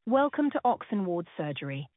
Welcome to Oxen Ward Surgery.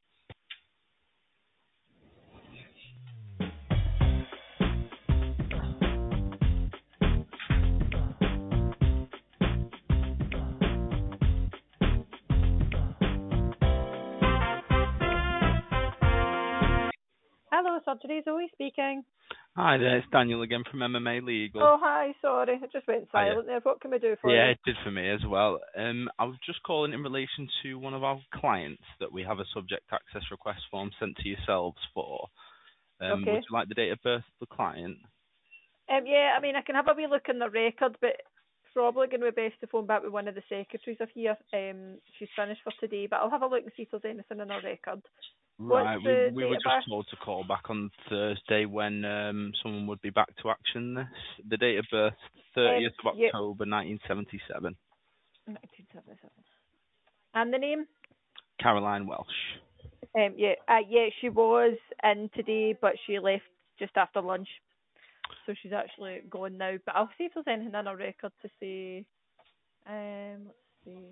Hello, Surgery. Zoe speaking. Hi there, it's Daniel again from MMA Legal. Oh, hi. Sorry, I just went Hiya. silent there. What can we do for you? Yeah, it did for me as well. I was just calling in relation to one of our clients that we have a subject access request form sent to yourselves for. Okay. Would you like the date of birth of the client? Yeah, I mean, I can have a wee look in the record, but probably going to be best to phone back with one of the secretaries of here. She's finished for today, but I'll have a look and see if there's anything in her record. Right, What's the we date were of just birth? told to call back on Thursday when someone would be back to action this. The date of birth, 30th of Yep, October 1977. 1977. And the name? Caroline Welsh. Yeah, she was in today, but she left just after lunch. So she's actually gone now. But I'll see if there's anything in her record to say. Let's see.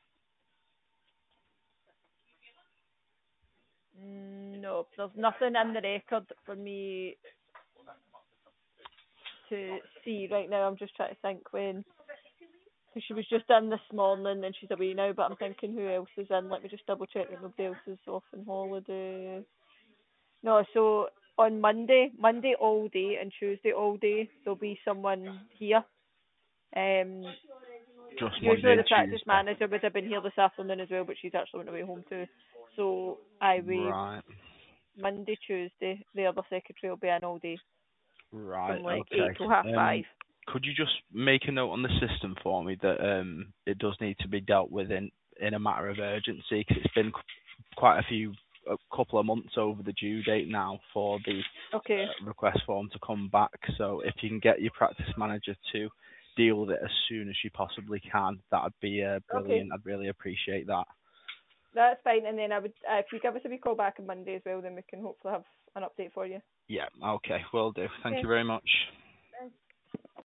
No, there's nothing in the record for me to see right now. I'm just trying to think when. So she was just in this morning and she's away now, but I'm thinking who else is in. Let me just double check that nobody else is off on holiday. No, so on Monday all day and Tuesday all day, there'll be someone here. Just Usually Monday the and practice Tuesday. manager would have been here this afternoon as well, but she's actually went away home too. So I will Right. Monday, Tuesday, the other secretary will be in all day Right, from like okay. 8 till 5:30. Could you just make a note on the system for me that it does need to be dealt with in a matter of urgency? Because it's been quite a couple of months over the due date now for the Okay. request form to come back. So if you can get your practice manager to deal with it as soon as you possibly can, that would be brilliant. Okay. I'd really appreciate that. That's fine. And then I would, if you give us a wee call back on Monday as well, then we can hopefully have an update for you. Yeah, okay, will do. Thank Okay. you very much.